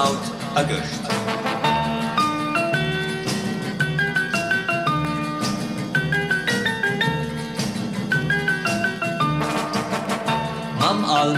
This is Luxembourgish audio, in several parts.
haut a Göcht. Mam all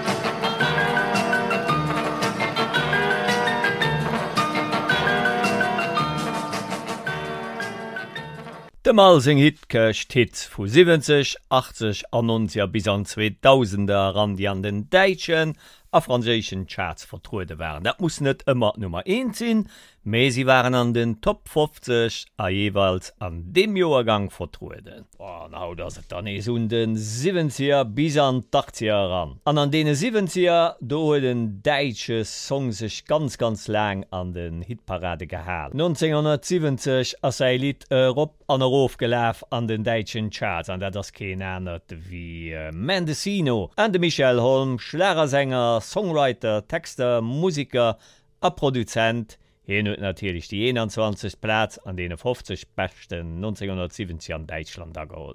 de Mal sing Hitköcht Hits vu 70, 80 an 90 bis an 2000er ran die an den Deitschen a franzéschen Charts vertruede waren. Dat muss net immer Nummer 1 sinn, me sie waren an den Top 50 a jeweils an dem Joergang vertruede. Na dats et dann es den 70er bis an 80er ran. An dee 70er do huet den deitsche Song sech ganz lang an den Hitparade gehalen. 1970 ass sei Lied Rob an Rof gelaf an den deitschen Charts, an dat ass keen ennert wie Mendocino an de Michael Holm, Schlagersänger, Songwriter, Texter, Musiker a Produzent. Hien huet natürlich die 21. Platz an dee 50 besten 1970 an Deutschland geholt.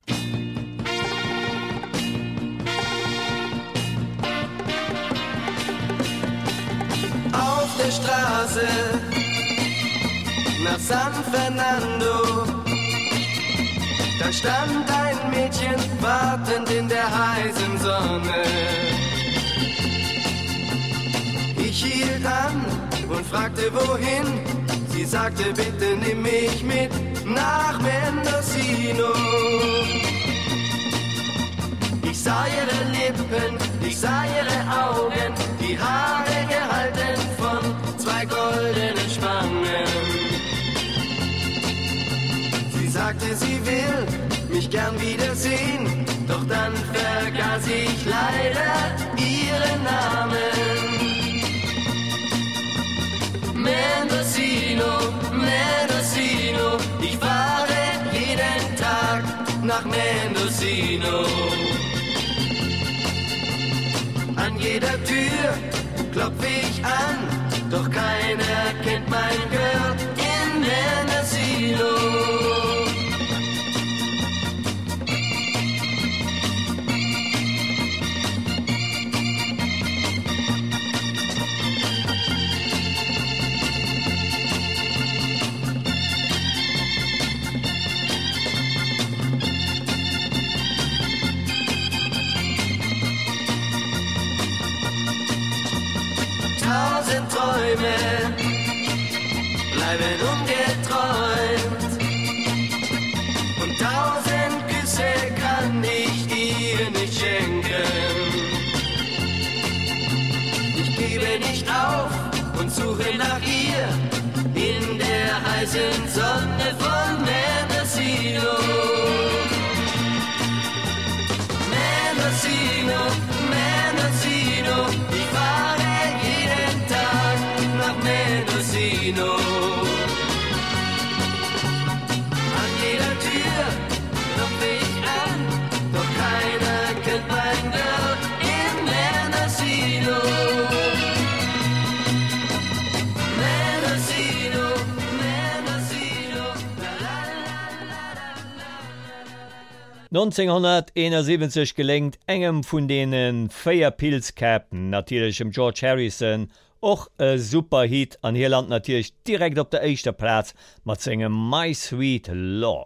Auf der Straße nach San Fernando, da stand ein Mädchen wartend in der heißen Sonne. Ich hielt an und fragte wohin. Sie sagte, bitte nimm mich mit nach Mendocino. Ich sah ihre Lippen, ich sah ihre Augen, die Haare gehalten von 2 goldenen Spangen. Sie sagte, sie will mich gern wiedersehen, doch dann vergaß ich leider ihren Namen. Mendocino, Mendocino, ich fahre jeden Tag nach Mendocino. An jeder Tür klopfe ich an, doch keiner kennt mein Girl in Mendocino. Träume bleiben ungeträumt und 1000 Küsse kann ich dir nicht schenken. Ich gebe nicht auf und suche nach ihr in der heißen Sonne von Mendocino. Mendocino, Mendocino, ich fahre Mendocino. An jeder Tür klopfe ich an, doch keiner kennt mein Girl in Mendocino. Mendocino, Mendocino, la la la la la. 1971 gelenkt engem vun denen Feierpilzkäpen, natürlichem George Harrison, och e Superhit an Irland natürlich direkt op der erster Platz mat singem My Sweet Lord.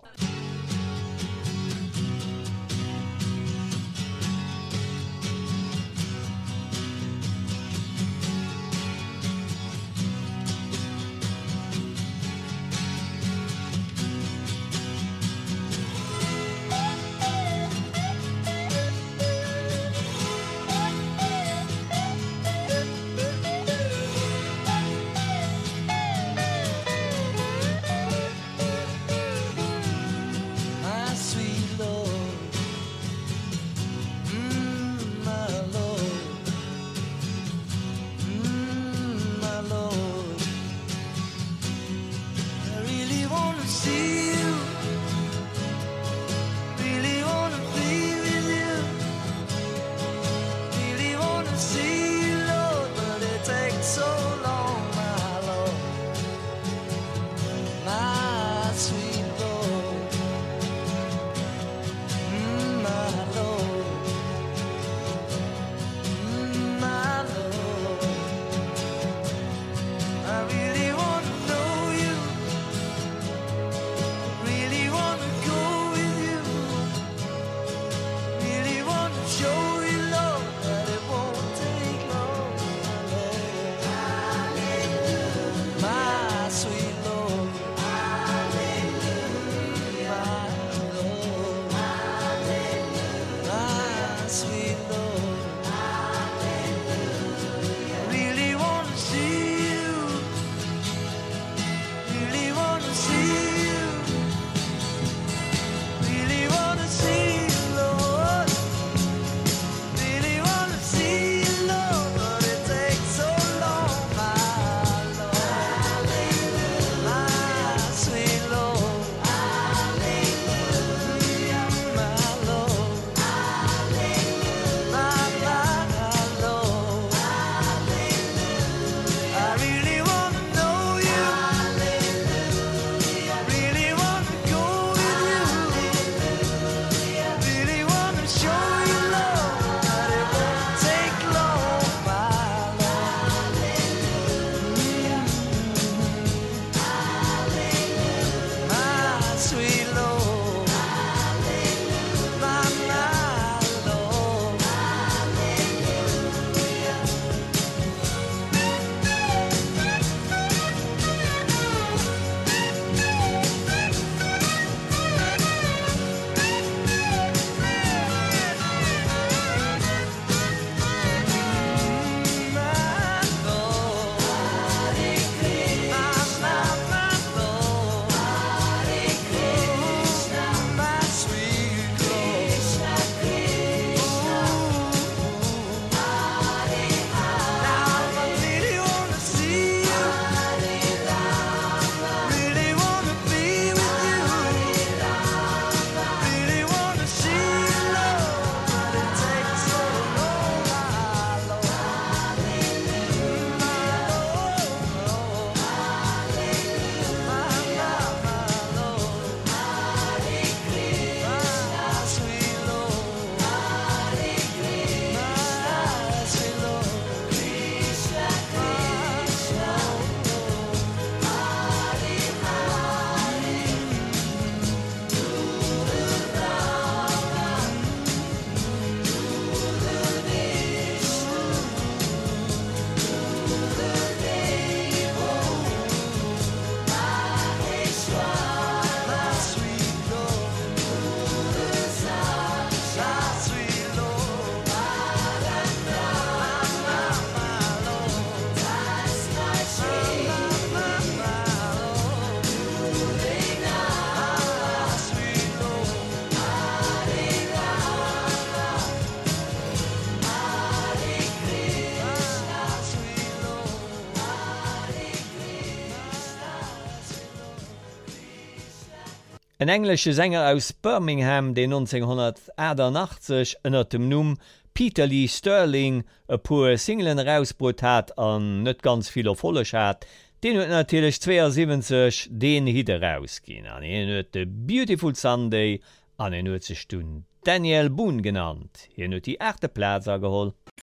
Ein englische Sänger aus Birmingham, den 1988 unter dem Namen Peter Lee Sterling ein paar Singlen rausgebracht hat und nicht ganz viel Erfolg hat, den hat natürlich 72 den Hit rausgehen. Und er hat The Beautiful Sunday und er hat sich dann Daniel Boone genannt. Er hat die 8. Platz geholt.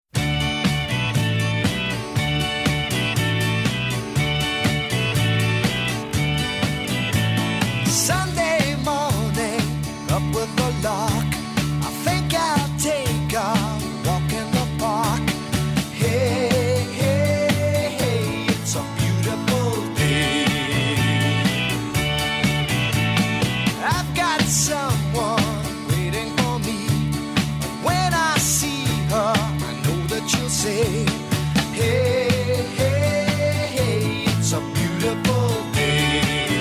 Sunday morning, up with the lark. I think I'll take a walk in the park. Hey, hey, hey, it's a beautiful day. I've got someone waiting for me. When I see her, I know that she'll say, hey, hey, hey, it's a beautiful day.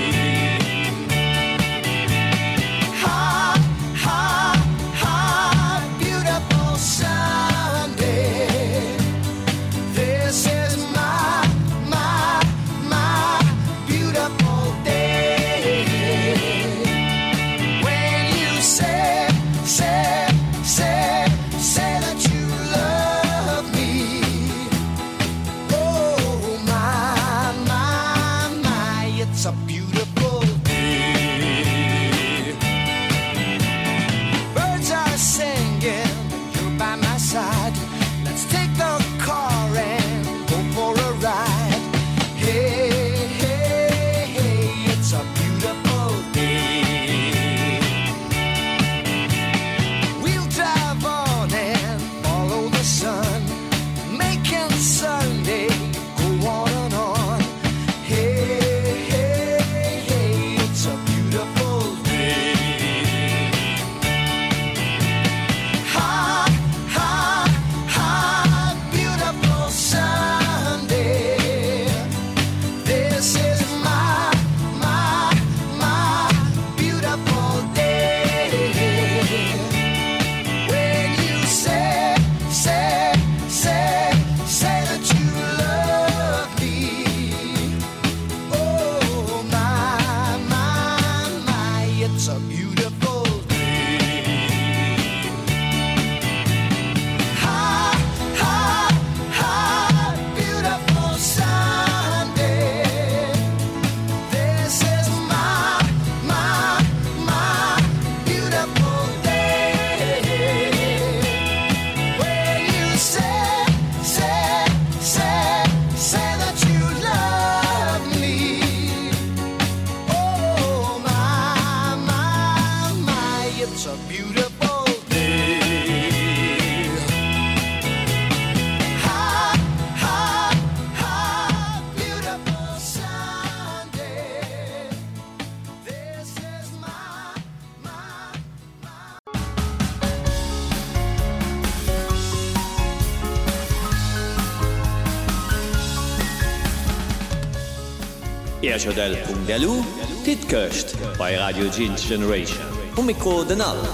Erchodel.delu, dit köcht bei Radio Jeans Generation. Mikro den All.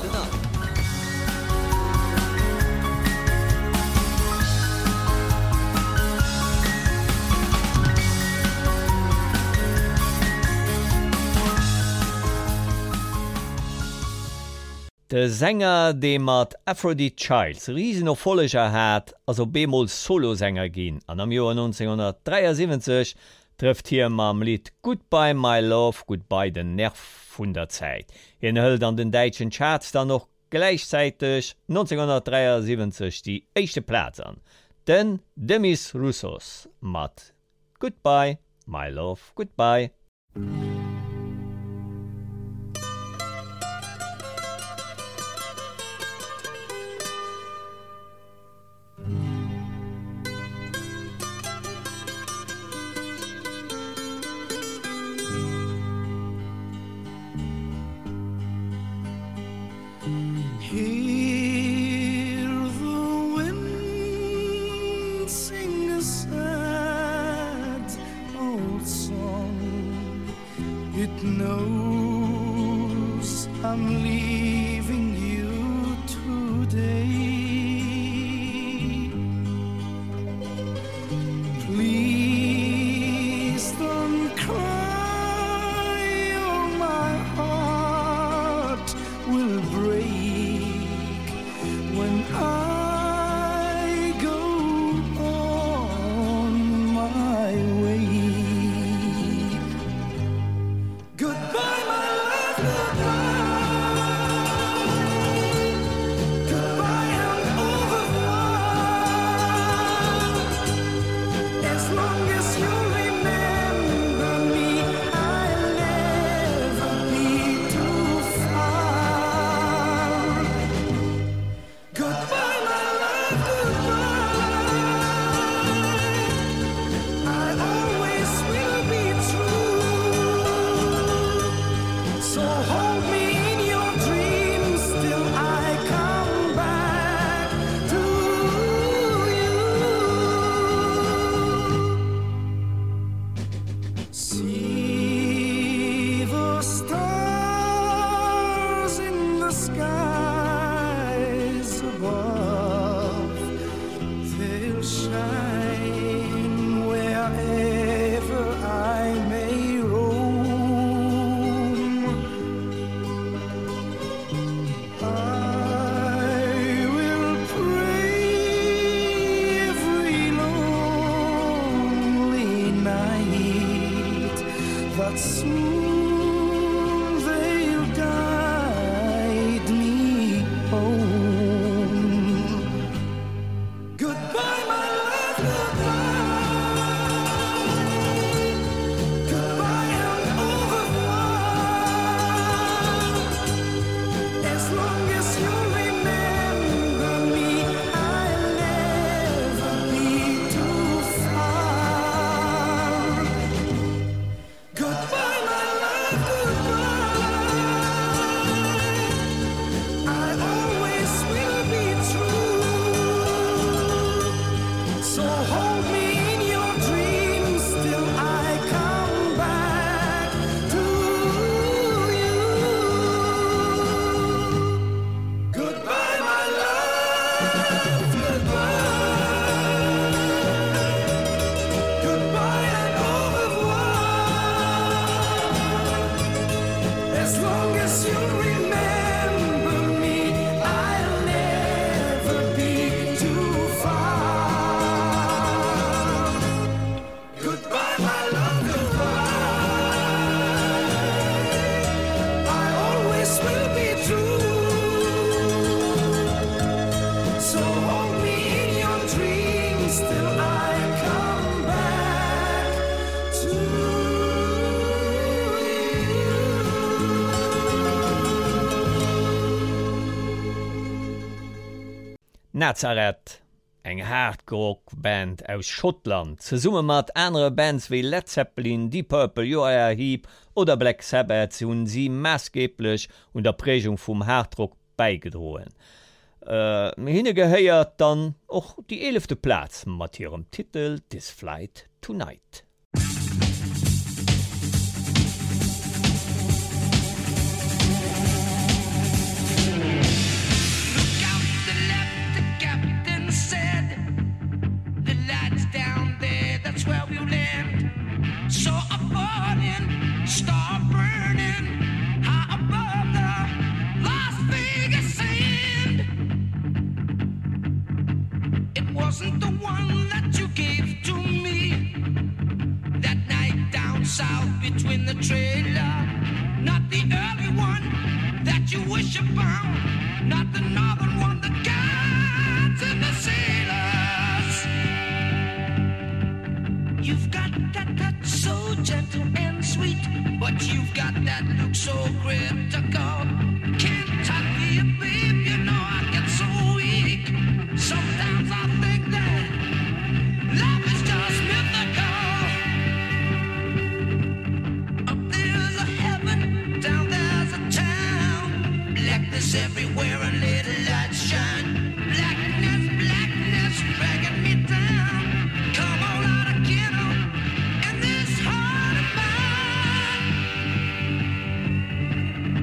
De Sänger, de mat Aphrodite Childs riesen Erfolger hat, also bemol Solosänger ginn. An am Joer 1973 trifft hier mam Lied Goodbye My Love, Goodbye den Nerv vun der Zeit. Hien hëlt an den deitschen Charts dann noch gleichzeitig 1973 die 1. Platz an. Den Demis Roussos mat Goodbye My Love, Goodbye. Soon they'll guide me home. Goodbye, my love, goodbye. Goodbye and au revoir. As long as you remember me, I'll never be too far. Goodbye, my love, goodbye. I always will be true. So hold me in your dreams till I come back to you. Goodbye, my love, goodbye. Goodbye and au revoir. As long as you remember me, I'll never be too far. Goodbye, my love, goodbye. I always will be true. So hold me in your dreams till I come back to you. Nazareth, eng Hardrock-Band aus Schottland, ze summe mat enere Bands wie Led Zeppelin, Deep Purple, Uriah Heep oder Black Sabbath hunn sie maßgeblich und der Prägung vum Hardrock beigedroen. Hinne gehéiert dann och die 11. Platz mat hirem Titel This Flight Tonight. Look out to the left, the captain said. The lights down there, that's where we'll land. So a falling, star burning, high above the Las Vegas sand. It wasn't the one that you gave to me that night down south between the trailer. Not the early one that you wish upon. Not the northern one, the guides and the sailors. You've got that touch so gentle and sweet, but you've got that look so critical. Kentucky, babe, you know I get so weak. Sometimes I think that love is just mythical. Up there's a heaven, down there's a town. Blackness everywhere and little light shine. Blackness, blackness, dragging me down. Come on out again, in this heart of mine.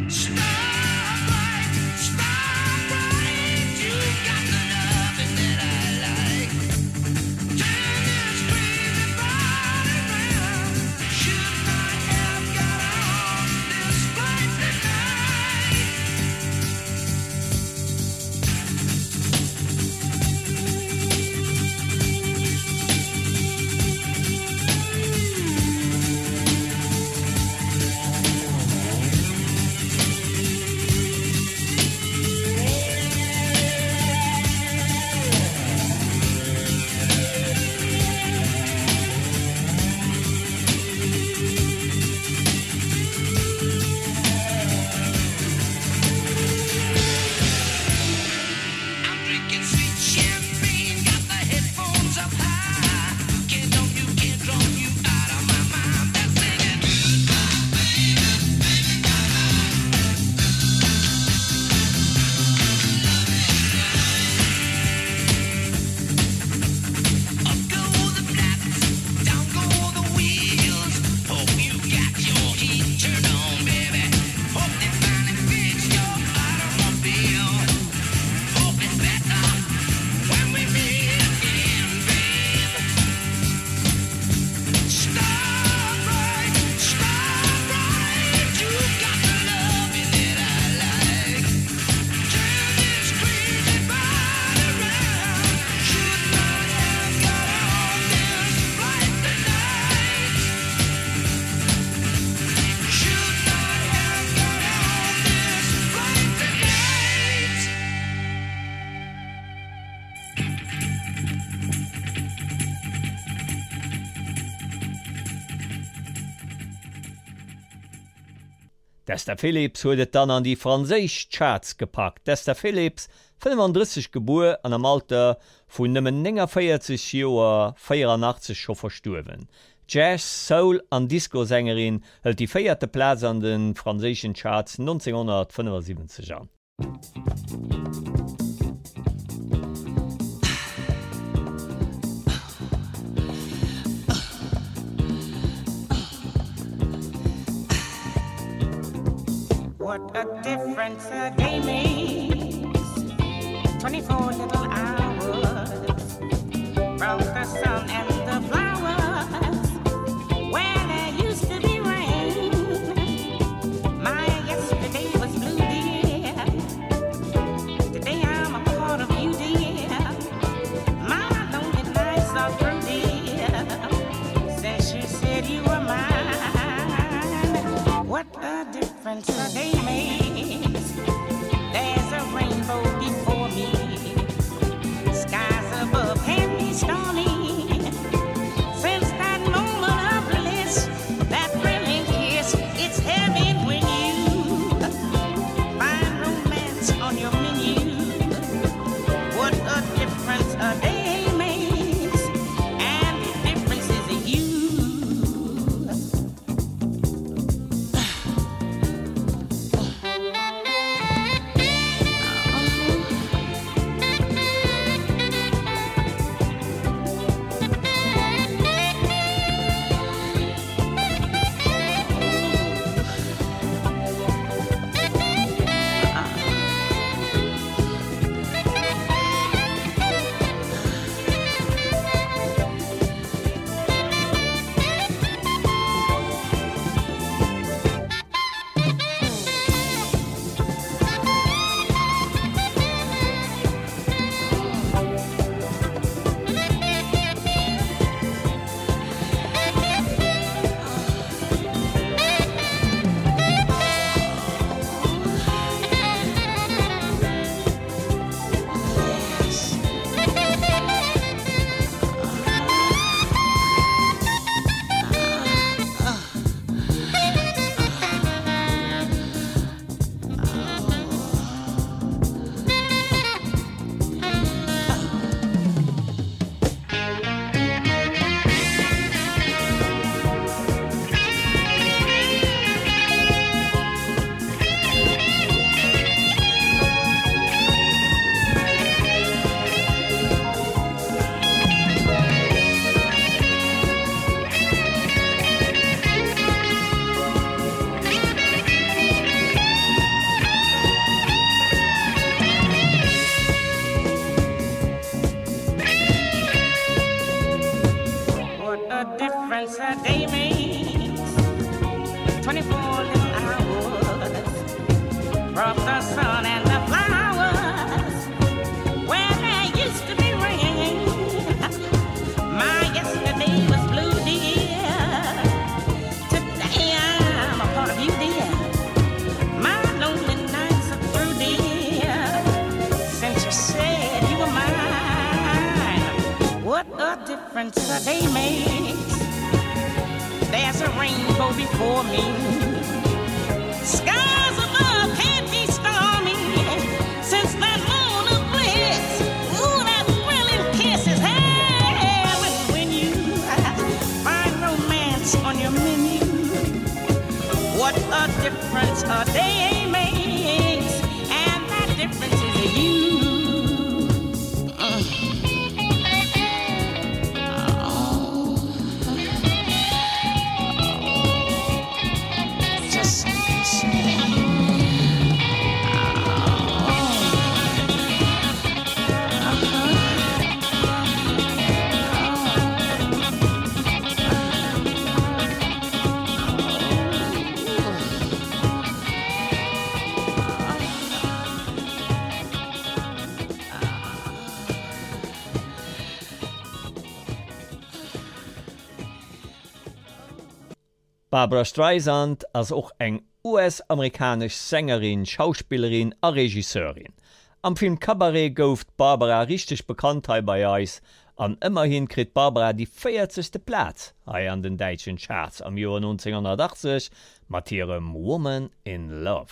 Dester Phillips huet dann an die Franzésch Charts gepackt. Dester Phillips 35 geboren an am Alter vun nëmmen 40 Joer 84 scho verstuwen. Jazz, Soul an Discosängerin hält die 4. Platz an den französischen Charts 1975 an. What a difference a day makes. 24 little hours from the sun and the flowers. Where there used to be rain, my yesterday was blue, dear. Today I'm a part of you, dear. My lonely nights are through, dear. Since you said you were mine. What a difference a day makes. There's a rainbow before me. Skies above can be stormy. Since that moment of bliss, that thrilling kiss, it's heaven when you find romance on your menu. What a difference a day makes. And the difference is you. What a difference a day makes. 24 little hours from the sun and the flowers. Where there used to be rain, my yesterday was blue, dear. Today I'm a part of you, dear. My lonely nights are through, dear. Since you said you were mine. What a difference a day makes. There's a rainbow before me. Skies above can't be stormy. Since that moon of bliss, ooh, that thrilling kiss is heaven when you find romance on your menu. What a difference a day makes. And that difference is you. Barbara Streisand ass och eng US-amerikasch Sängerin, Schauspielerin a Regisseurin. Am Film Cabaret gouft Barbara richtig Bekanntheit bei Eis, An immerhin kriegt Barbara die 40. Platz an den deutschen Charts am Jahr 1980 mit ihrem Woman in Love.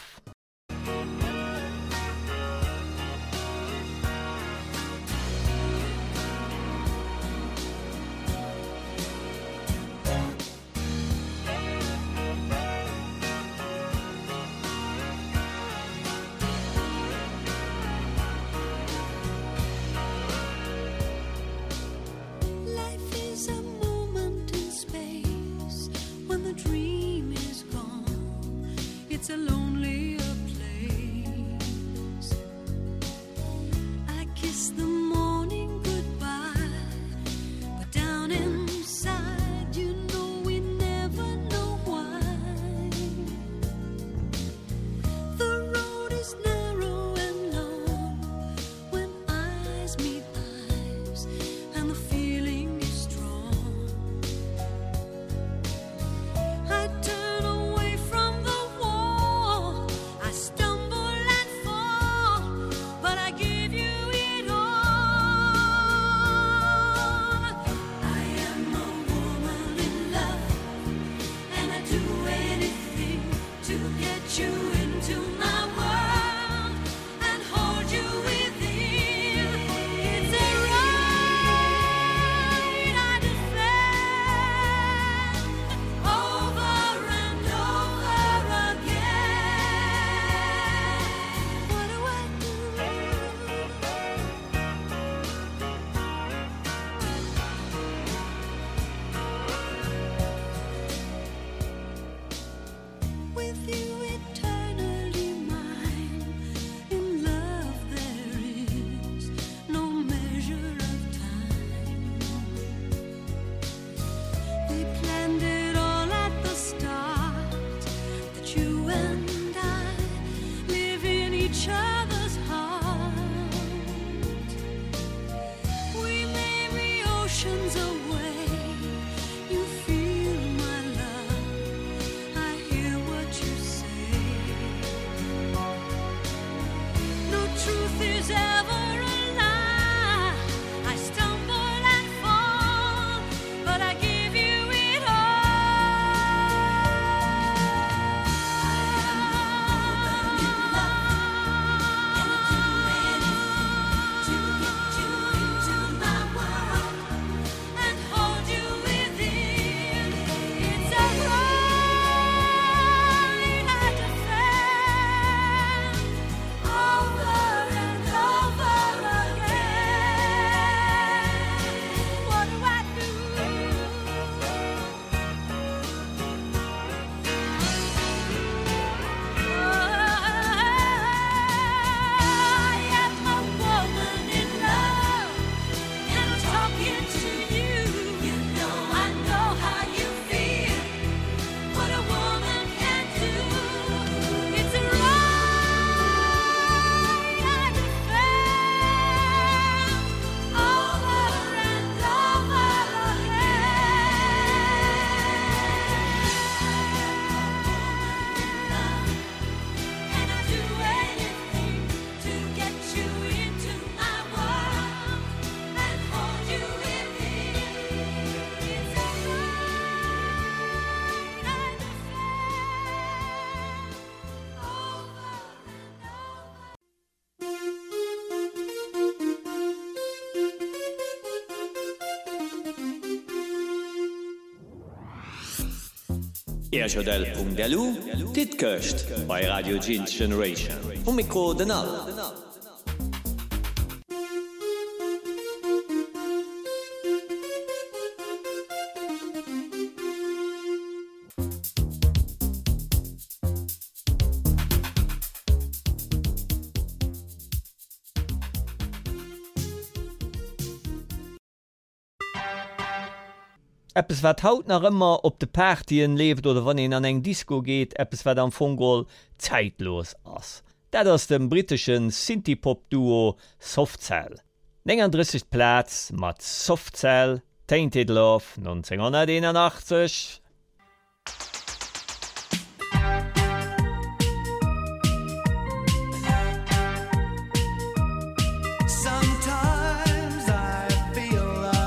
It's a lonelier place. I kiss the morning goodbye, but down inside, you know we never know why. The road is narrow and long when eyes meet eyes, and the feeling is strong. I turn away from the Erjodel.delu, dit köcht bei Radio Jeans Generation. Mikro den all. Eppes wat haut nach immer op de Partien lebt oder wann en an eng Disco geht, eppes wat am Fongol zeitlos ass. Dat ass dem britischen Synthie-Pop-Duo Softcell. 39. Platz mat Softcell, Tainted Love 1981. Sometimes I feel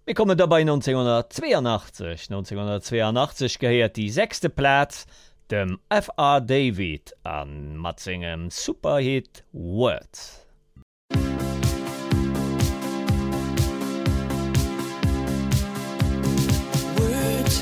Wir kommen dabei 1982. 1982 gehört die 6. Platz dem F.R. David an Matzingem Superhit Words. Words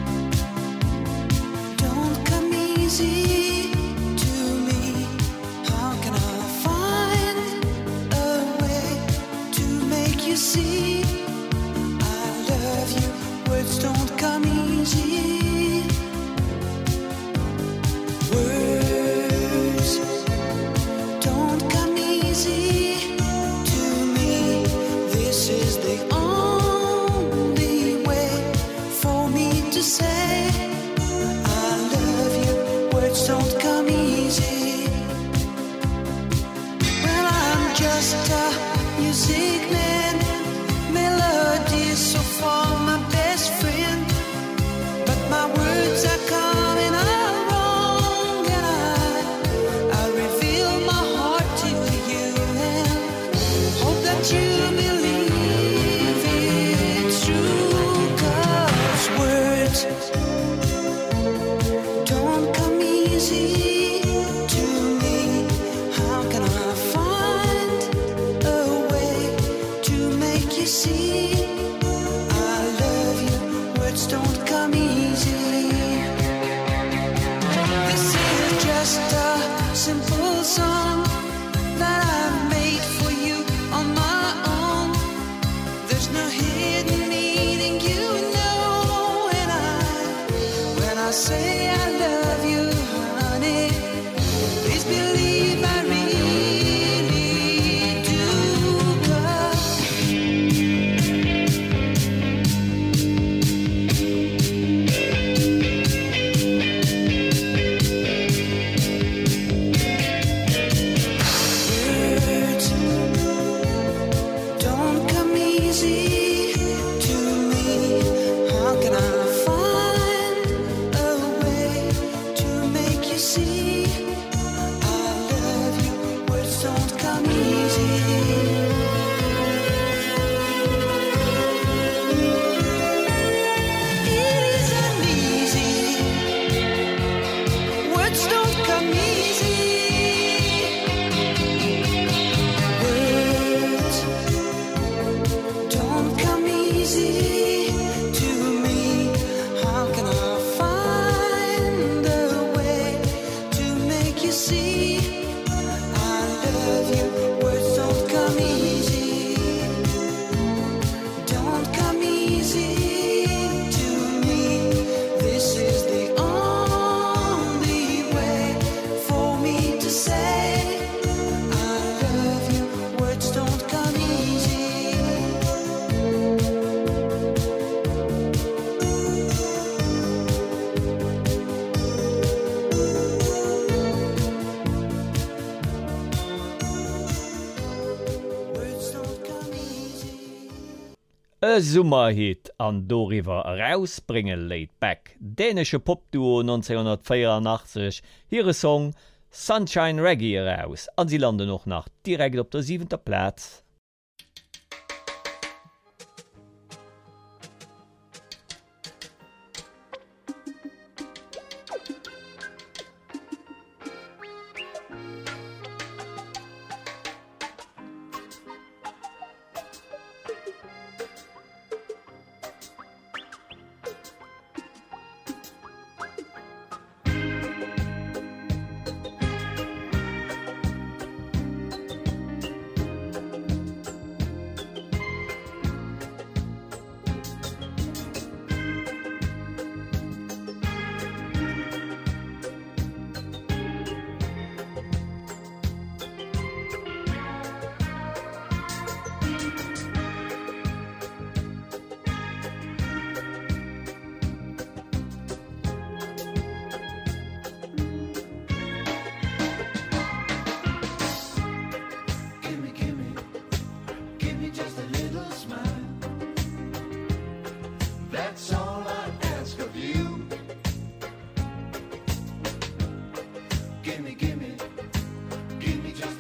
don't come easy to me. How can I find a way to make you see I love you? Words don't come easy. Words don't come easy to me. This is the only way for me to say I love you. Words don't come easy. Well, I'm just a music man. Melodies so far my best friend, but my words are coming out wrong, and I reveal my heart to you and hope that you believe it's true. 'Cause words don't come easy to me. How can I find a way to make you see I love you? Words don't come easy. This is just a simple song that I've made for you on my own. There's no hidden meaning, you know, and when I say I love you, honey, please believe I really do. 'Cause words don't come easy to me. How can I find a way to make you see I love you? Words don't come easy. It isn't easy. Words don't come easy. Words don't come easy to me. How can I find a way to make you see I love you? Words don't come easy. Don't come easy to me. This is the only way for me to say I love you. Words don't come easy. Words don't come easy. E Summerhit an doriwer herausbringen Laid Back. Dänische Popduo 1984 hire Song Sunshine Reggae heraus. An sie lande noch nach direkt op der 7. Platz.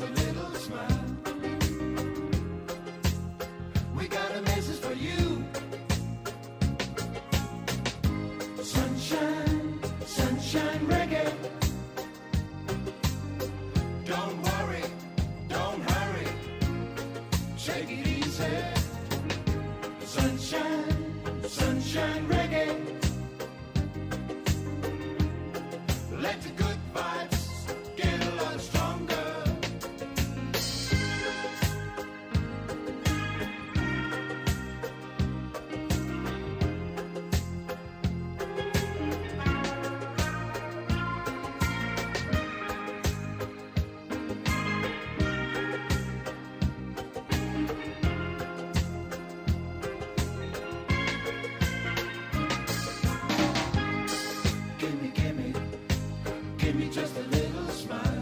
message for you. Don't worry, don't hurry, take it easy. Sunshine, sunshine reggae. Let the good vibes get a lot stronger. Give me just a little smile.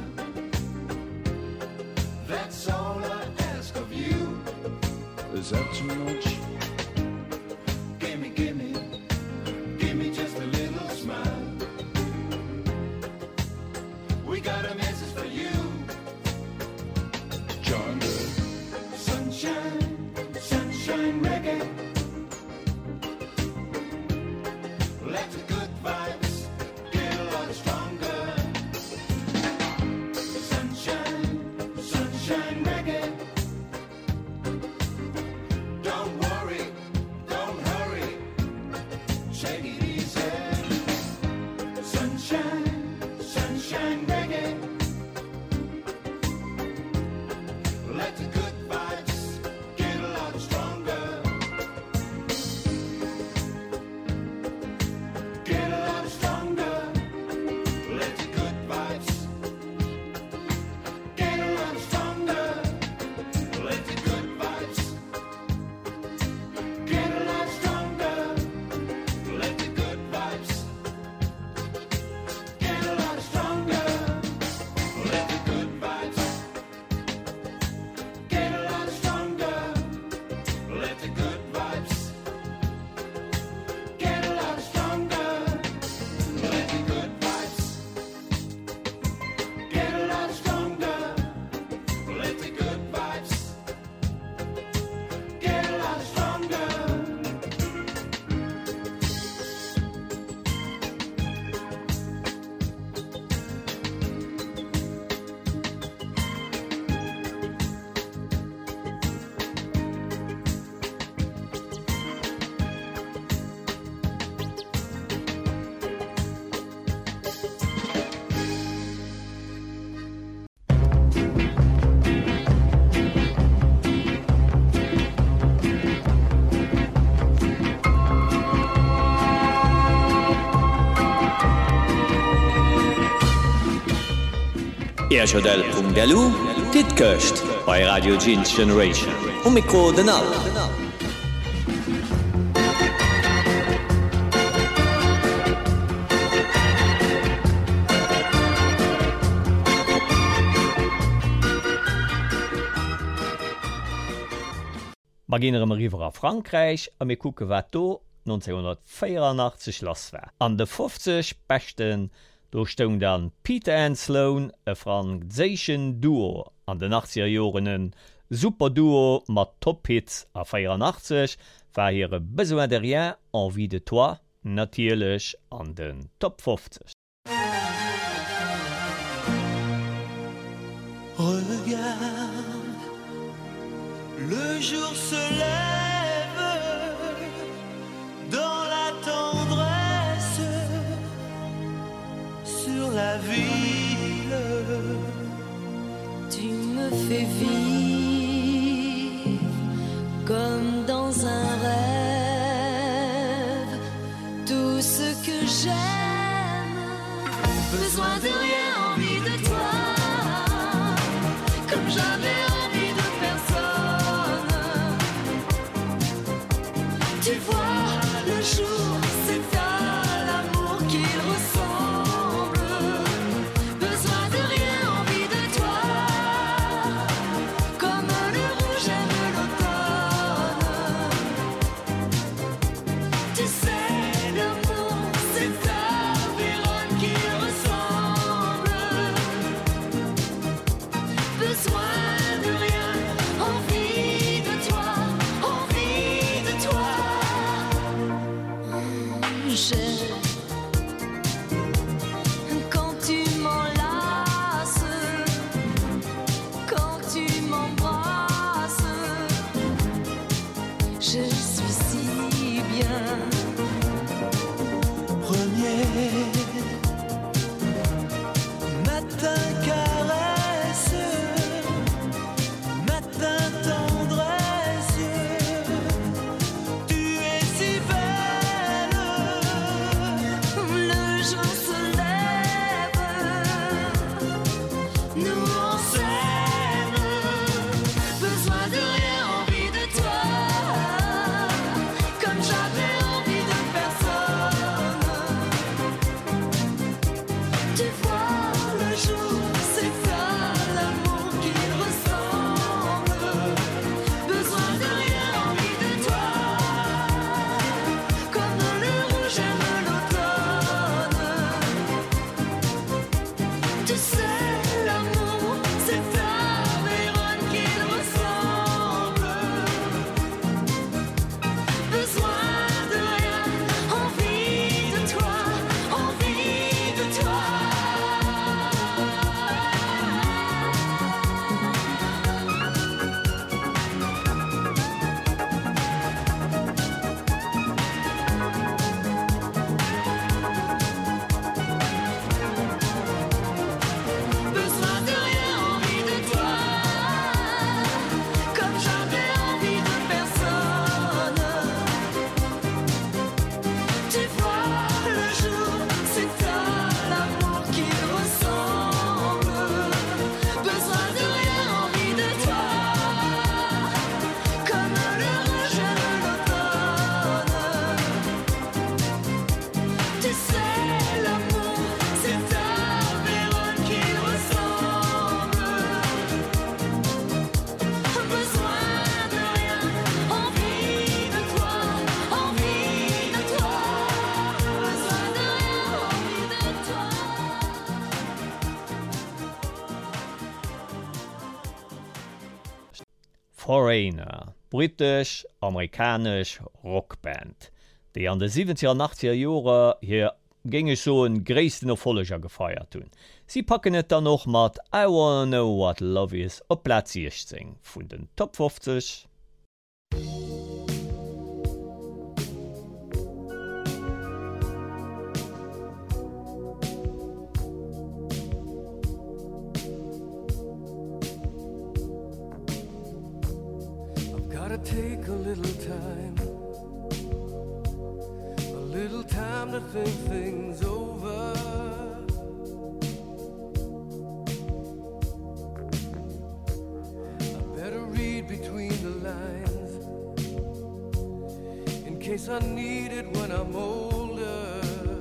That's all I ask of you. Is that too much? Give me just a little smile. We got a message for you. John, sunshine, sunshine reggae. Let the good vibes get a lot stronger. Sunshine, sunshine reggae. Don't worry, don't hurry, take it easy. Sunshine, sunshine reggae. Let the good vibes get a lot stronger. Get a lot stronger. Let the good vibes get a lot stronger. Let the good vibes get a lot stronger. Let the good vibes get a lot stronger. Let the good vibes get a lot stronger. Let the good vibes get a lot stronger. Let the good vibes get a lot stronger. Let the good vibes get a lot stronger. Erchodel.delu dit köcht bei Radio Jeans Generation. Mikro den Al. Maginere River a Frankreich a mé kucke wat do 1984 lass wär. An de 50 Bechten durchstung dann Peter and Sloan e Franzéschen Duo an den 80er Jorenen Superduo mat Tophits a 84 war hire Besoin de rien envie de toi natierlech an den Top 50. Regarde, le jour se lève dans la tendresse sur la ville. Tu me fais vivre comme dans un rêve. Tout ce que j'aime, besoin de rien, envie de toi. Comme j'avais envie de personne. Tu vois, le jour, c'est à l'amour qu'il ressemble. Besoin de rien, envie de toi. Foreigner, britisch-amerikanisch Rockband, die an de 70er und 80er Jahre hier ginge so en gréissten Erfolleger gefeiert hunn. Sie packen et dann noch mat I Wanna Know What Love Is op Platz 16 vun den Top 50. Gotta take a little time to think things over. I better read between the lines in case I need it when I'm older.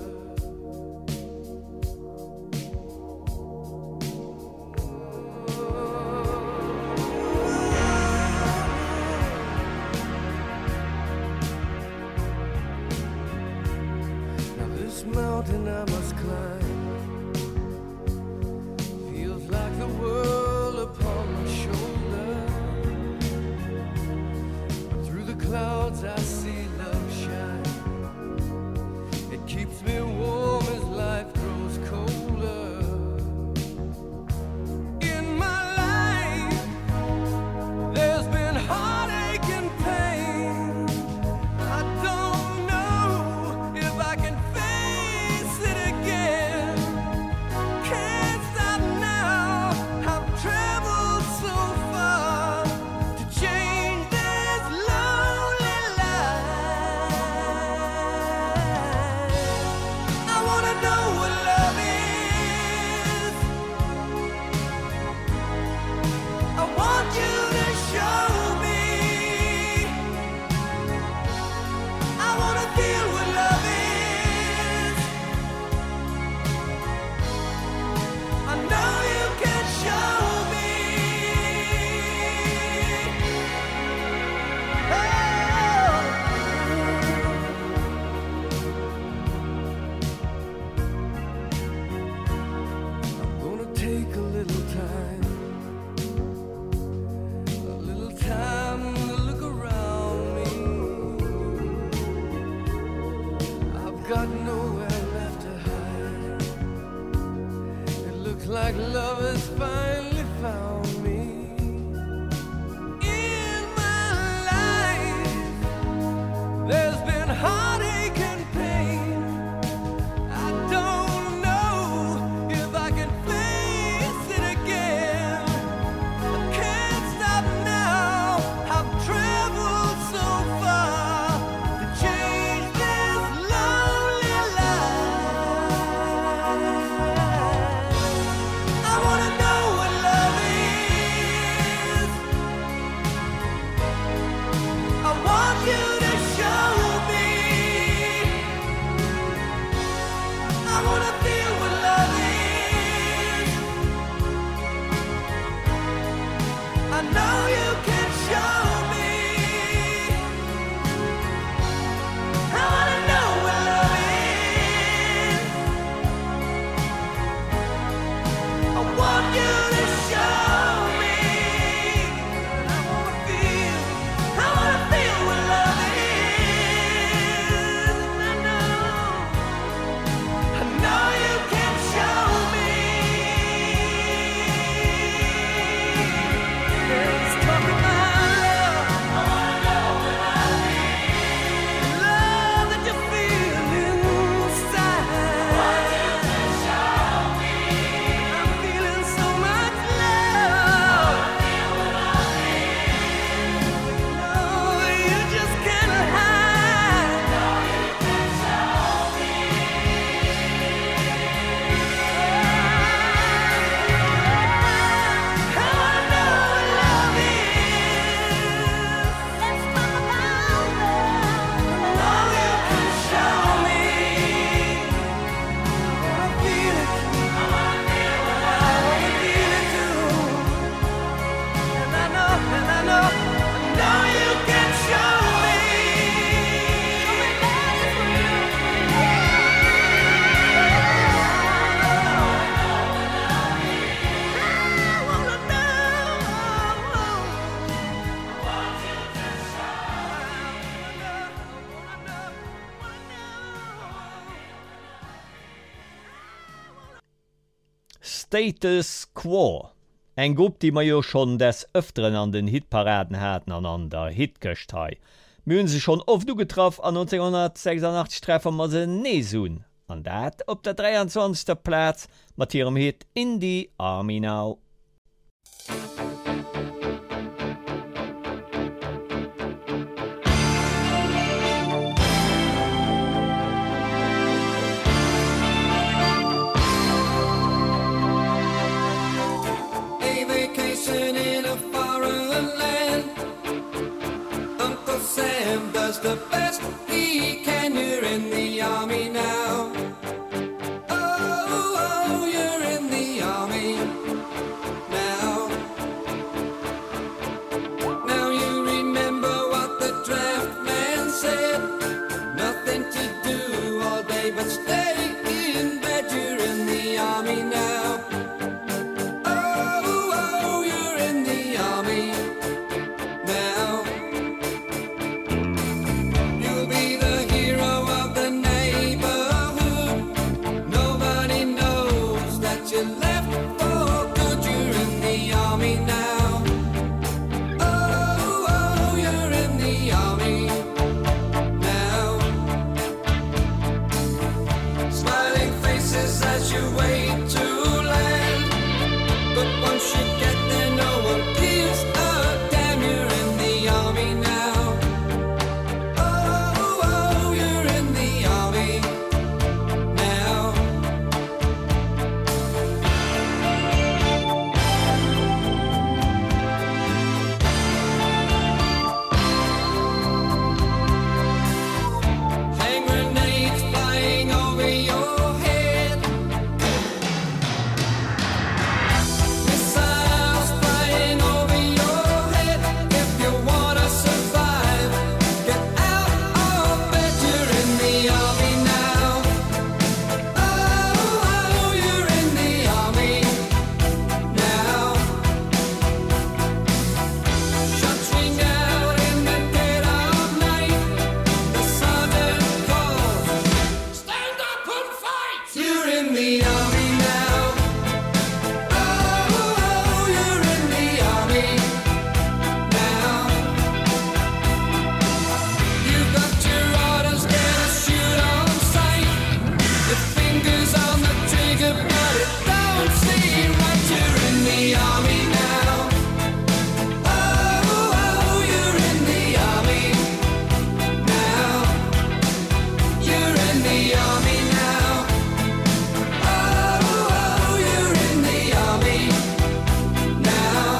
Mountain I must climb feels like the world upon my shoulder. Through the clouds I see love shine. It keeps me warm as life grows colder. In my life there's been heartache and pain. I don't know if I can got nowhere left to hide. It looks like love has finally found me. In my life there's been heartache and pain. I don't know if I can face it again. I can't stop now. I've traveled so far to change this lonely life. I wanna know what love is. Status Quo. Eng Gruppe, die ma jo schon des Öfteren an den Hitparaden hatten an der Hitköchtei. Mühen se schon oft du getroffen an 1986 treffen ma se Nesun. An dat op der 23. Platz mat ihrem Hit In the Army Now. A vacation in a foreign land. Uncle Sam does the best he can. You're in the army now. Oh, oh, you're in the army now. Now you remember what the draft man said. Nothing to do all day but stay in bed. You're in the army now. Oh, oh, you're in the army now. You'll be the hero of the neighborhood. Nobody knows that you left for good. You're in the army now. Oh, oh, you're in the army now. Smiling faces as you wait to land. But once you get there, no one gives a damn. You're in the army now. Oh, oh, you're in the army now. Hand grenades flying over your head. Missiles flying over your head. If you wanna survive, get out of bed. You're in the army now. Oh, oh, you're in the army now. Shots ring out in the dead of night. The sergeant calls, stand up and fight. You're in the army now. Oh, oh, you're in the army now. You've got your orders, get a shoot on sight. Your fingers on the trigger, but it don't seem right. You're in the army now. Oh, oh, you're in the army now. You're in the army now. Oh, oh, you're in the army now.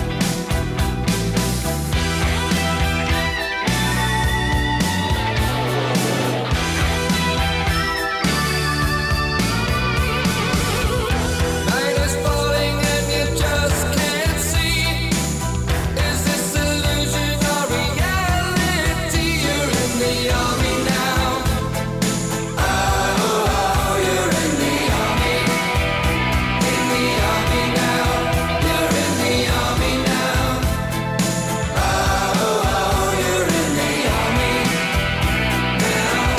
Night is falling and you just can't see. Is this illusion or reality? You're in the army now. Oh, oh, you're in the army. In the army now. You're in the army now. Oh, oh, you're in the army now.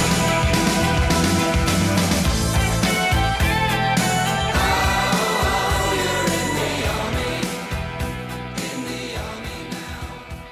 Oh, you're in the army. In the army now.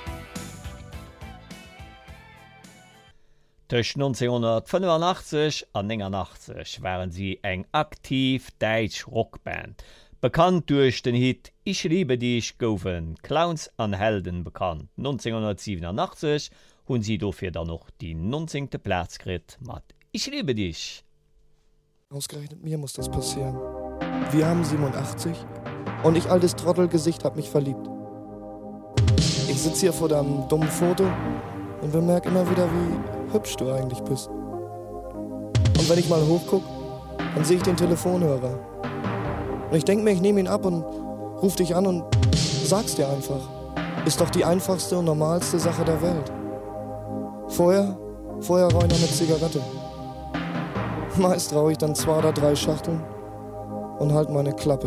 Zwischen 1985 und 1989 waren sie eng aktiv Deutsch Rockband. Bekannt durch den Hit Ich liebe dich goufen Clowns an Helden bekannt. 1987 hun sie dafür dann noch die 19. Platz gekriegt mit Ich liebe dich. Ausgerechnet mir muss das passieren. Wir haben 87 und ich altes Trottelgesicht hab mich verliebt. Ich sitze hier vor deinem dummen Foto und bemerke immer wieder, wie hübsch du eigentlich bist. Und wenn ich mal hochguck, dann sehe ich den Telefonhörer. Und ich denke mir, ich nehme ihn ab und ruf dich an und sag's dir einfach. Ist doch die einfachste und normalste Sache der Welt. Vorher rauche ich noch eine Zigarette. Meist rauche ich dann 2 oder 3 Schachteln und halt meine Klappe.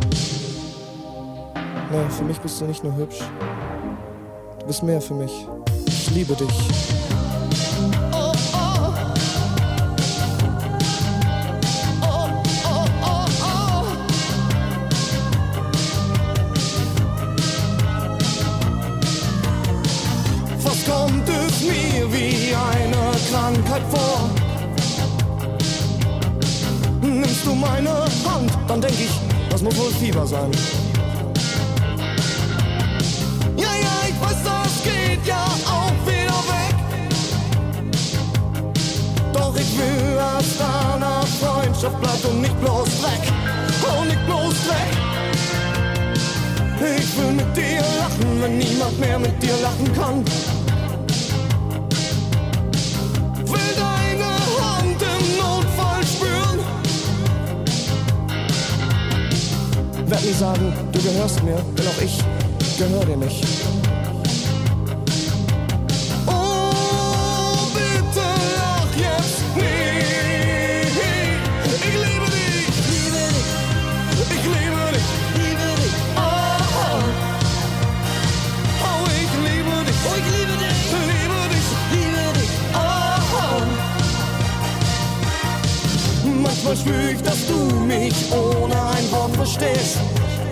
Nee, für mich bist du nicht nur hübsch. Du bist mehr für mich. Ich liebe dich. meine Hand, dann denk ich, das muss wohl Fieber sein. Ja, ja, ich weiß, das geht ja auch wieder weg. Doch ich will, dass deine Freundschaft bleibt und nicht bloß weg. Oh, nicht bloß weg. Ich will mit dir lachen, wenn niemand mehr mit dir lachen kann. Will deine Hand im Notfall spüren. Werd nie sagen, du gehörst mir, denn auch ich gehör dir nicht. Oh, bitte lach jetzt nicht. Ich liebe dich. Ich liebe dich. Oh, oh. Oh, ich liebe dich. Oh, ich liebe dich. Liebe dich. Liebe dich. Oh, oh. Manchmal spür ich, dass du mich ohne ein Wort verstehst.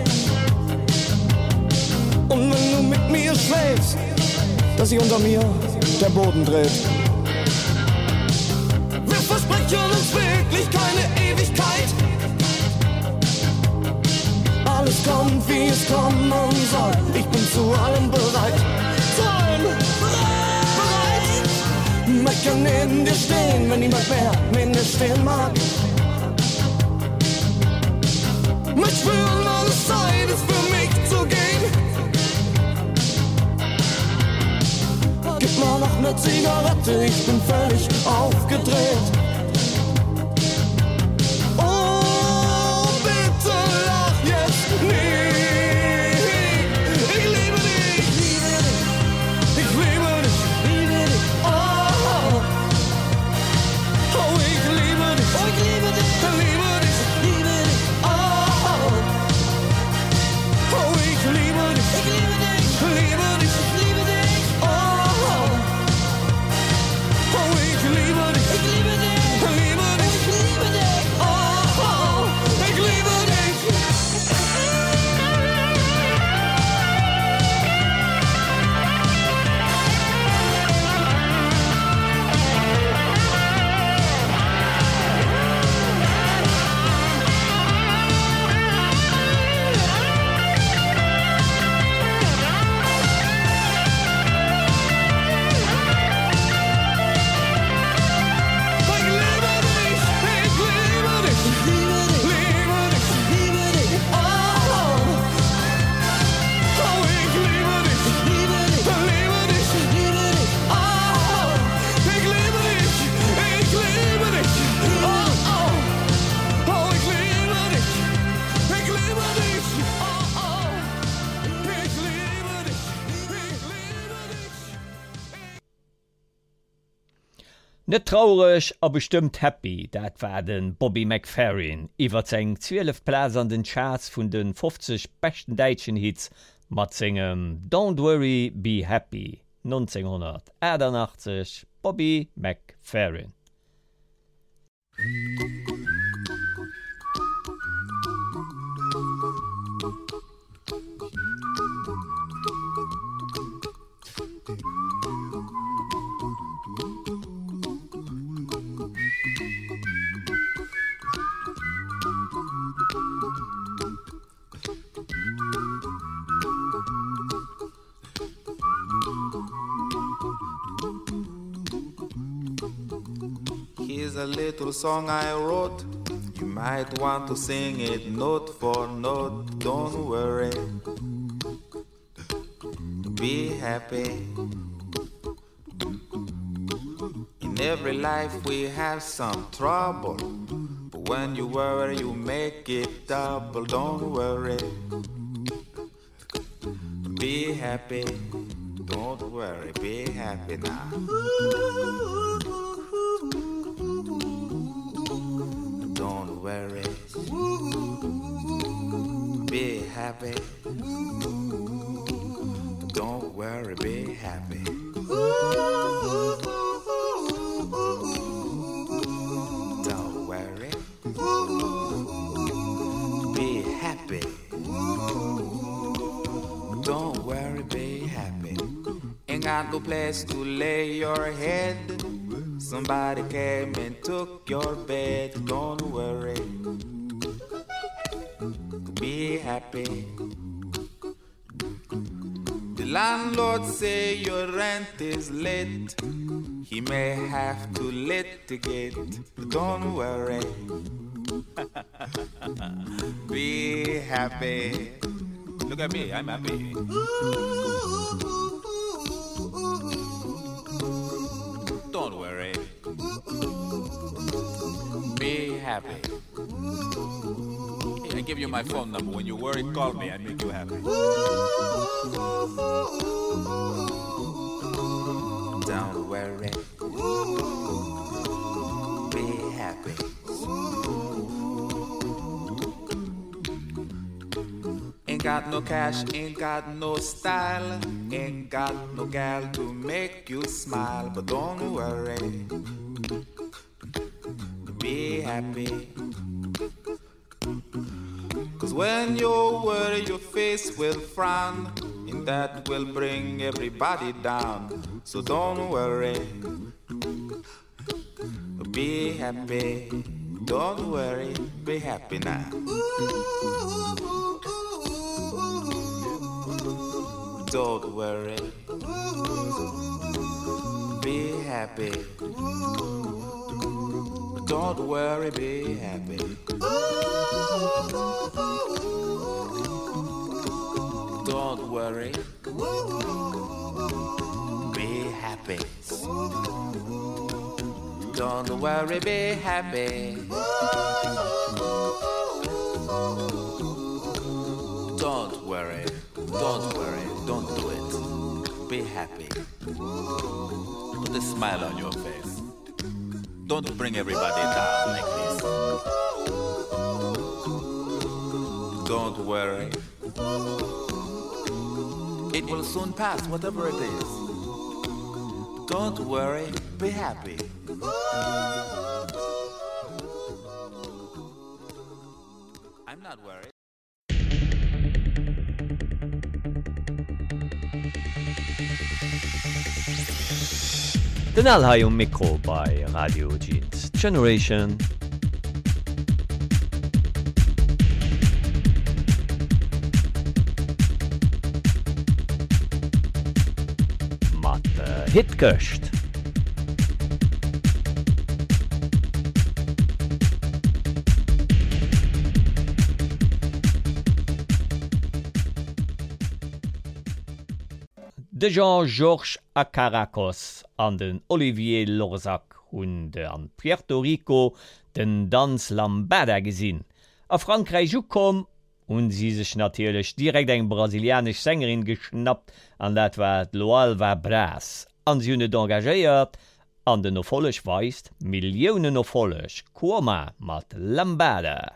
Und wenn du mit mir schläfst, dass sich unter mir der Boden dreht. Wir versprechen uns wirklich keine Ewigkeit. Alles kommt, wie es kommen soll. Ich bin zu allem bereit. Zu allem bereit. Ich kann neben dir stehen, wenn niemand mehr neben dir stehen mag. Mit schwören, alles Zeit ist für mich zu gehen. Gib mal noch ne Zigarette, ich bin völlig aufgedreht. Oh, bitte lach jetzt nicht. Ich liebe dich. Ich liebe dich. Oh, oh. Oh, ich liebe dich. Oh, ich liebe dich. Liebe dich. Oh, oh. Oh, ich liebe dich. Ich liebe dich. Liebe dich. Liebe dich. Oh, oh. Oh, ich liebe dich. Ich liebe dich. Liebe dich. Ich liebe dich. Oh, oh. Ich liebe dich. Net traurig, a bestimmt happy, dat war den Bobby McFerrin, iwwer seg 12 Plätze an den Charts vun den 50 besten deitschen Hits mat singem Don't Worry, Be Happy, 1988, Bobby McFerrin. Here's a little song I wrote. You might want to sing it note for note. Don't worry. Be happy. In every life we have some trouble. But when you worry, you make it double. Don't worry. Be happy. Don't worry. Be happy now. Don't worry. Be happy. Don't worry, be happy. Don't worry. Be happy. Don't worry, be happy. Ain't got no place to lay your head. Somebody came and took your bed. Don't worry. happy. The landlord say your rent is late. He may have to litigate, but don't worry. Be happy. Look at me, I'm happy. Don't worry. Be happy. Hey, I give you my phone number. When you worry, call me. I make you happy. Don't worry. Be happy. Ain't got no cash, ain't got no style, ain't got no gal to make you smile, but don't worry. Be happy. Cause when you worry, your face will frown, and that will bring everybody down. So don't worry. Be happy. Don't worry. Be happy now. Don't worry. Be happy. Don't worry, be happy. Don't worry. Be happy. Don't worry, be happy. Don't worry. Don't worry. Don't do it. Be happy. Put a smile on your face. Don't bring everybody down like this. Don't worry. It will soon pass, whatever it is. Don't worry, be happy. I'm not worried. Den Alhai Mikro bei Radio Jeans Generation. Mat Hitköcht. De Jean-Georges Acaracos an den Olivier Lorzac hunn an Puerto Rico den Danz Lambada gesinn. A Frankreich kom und sie sech natierlech direkt eng brasilianisch Sängerin geschnappt, an dat war Loal war Bras. An sie hunnet engagéiert, an den Erfollech weist Millioen Erfollech, Koma mat Lambada.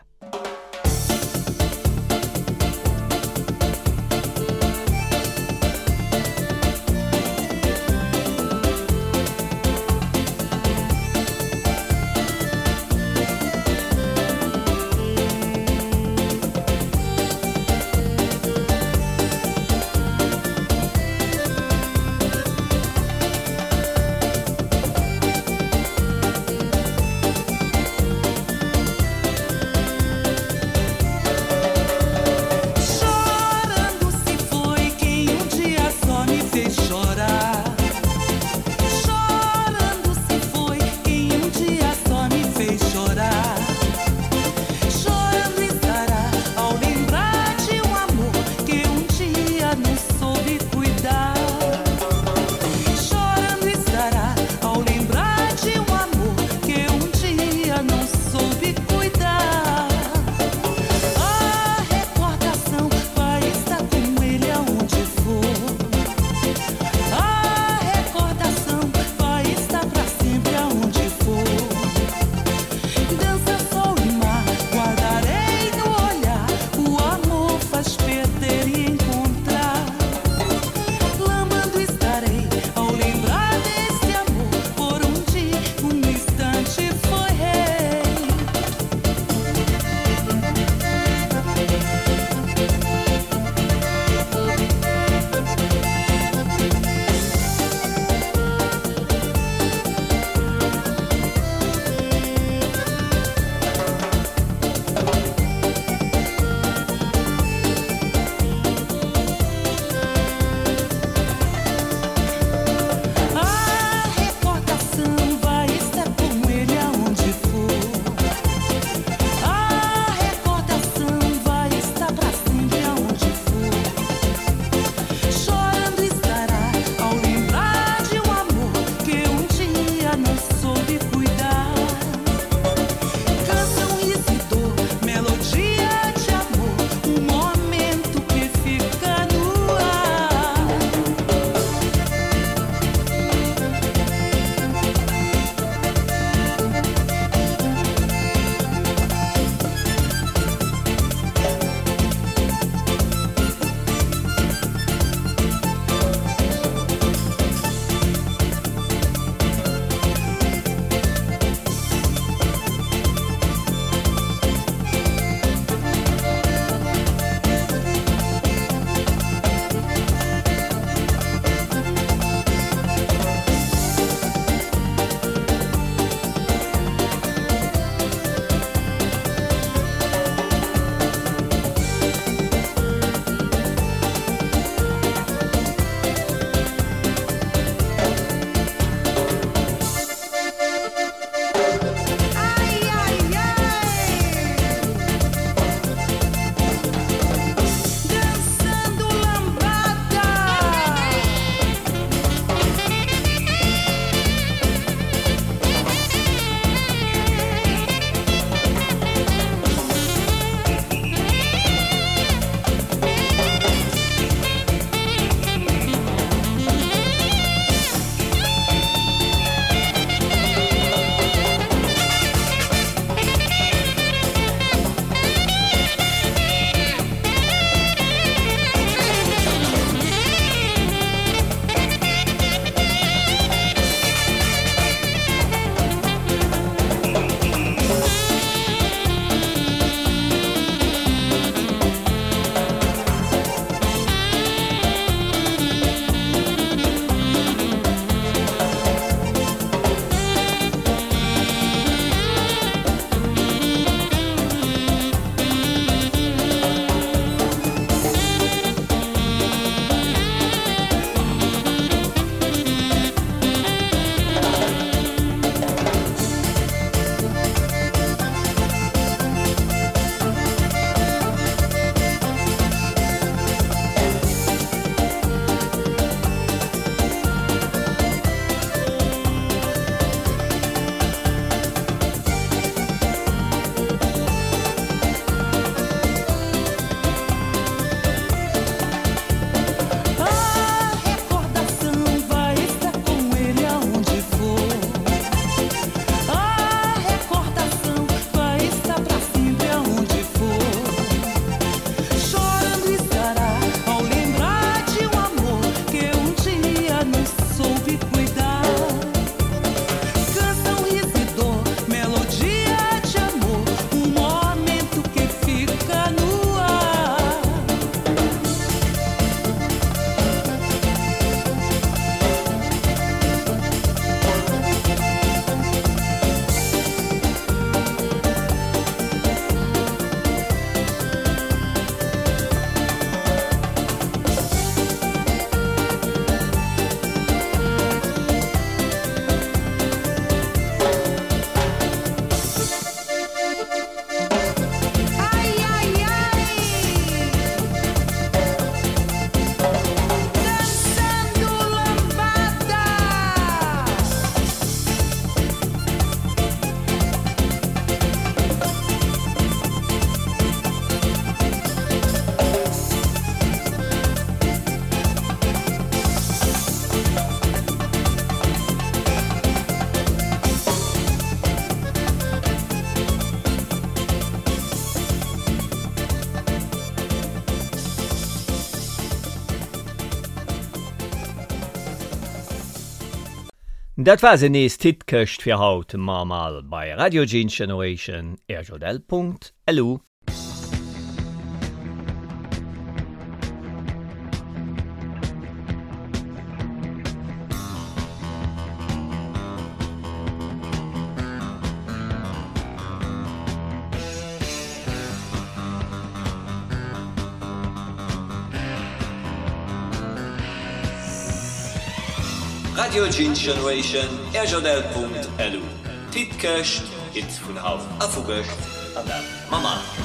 Dat war se nees Hitköcht fir haut Mamal bei Radio Generation rjl.lu. Radio Generation rjl.lu Hitköcht, Hit vun Hauf Afugecht an der Mama.